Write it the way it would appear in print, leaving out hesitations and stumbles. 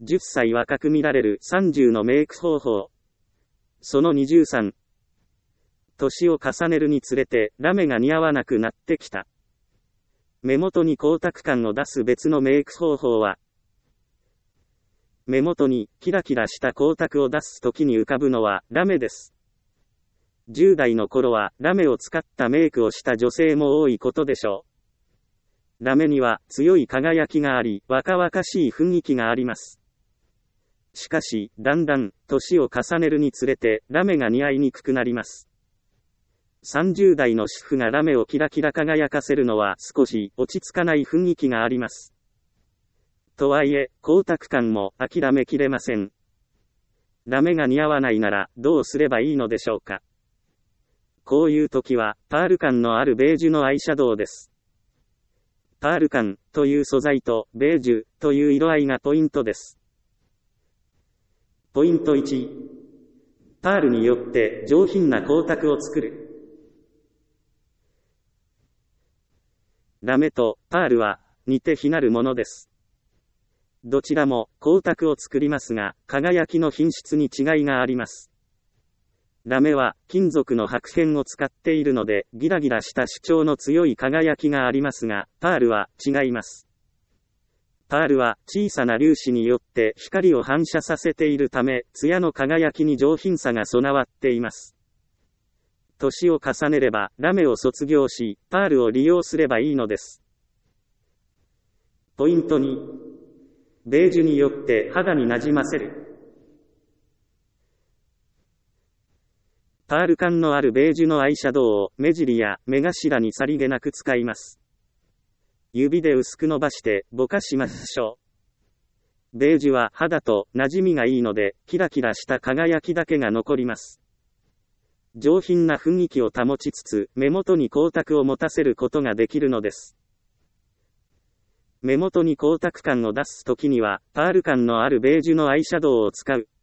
10歳若く見られる30のメイク方法。その23。年を重ねるにつれて、ラメが似合わなくなってきた。目元に光沢感を出す別のメイク方法は、目元にキラキラした光沢を出す時に浮かぶのはラメです。10代の頃はラメを使ったメイクをした女性も多いことでしょう。ラメには強い輝きがあり、若々しい雰囲気があります。しかし、だんだん年を重ねるにつれてラメが似合いにくくなります。30代の主婦がラメをキラキラ輝かせるのは少し落ち着かない雰囲気があります。とはいえ、光沢感も諦めきれません。ラメが似合わないならどうすればいいのでしょうか。こういう時は、パール感のあるベージュのアイシャドウです。パール感という素材とベージュという色合いがポイントです。ポイント1。パールによって上品な光沢を作る。ラメとパールは似て非なるものです。どちらも光沢を作りますが、輝きの品質に違いがあります。ラメは金属の白片を使っているので、ギラギラした主張の強い輝きがありますが、パールは違います。パールは小さな粒子によって光を反射させているため、艶の輝きに上品さが備わっています。年を重ねれば、ラメを卒業し、パールを利用すればいいのです。ポイント2。ベージュによって肌になじませる。パール感のあるベージュのアイシャドウを目尻や目頭にさりげなく使います。指で薄く伸ばしてぼかしましょう。ベージュは肌と馴染みがいいので、キラキラした輝きだけが残ります。上品な雰囲気を保ちつつ、目元に光沢を持たせることができるのです。目元に光沢感を出すときには、パール感のあるベージュのアイシャドウを使う。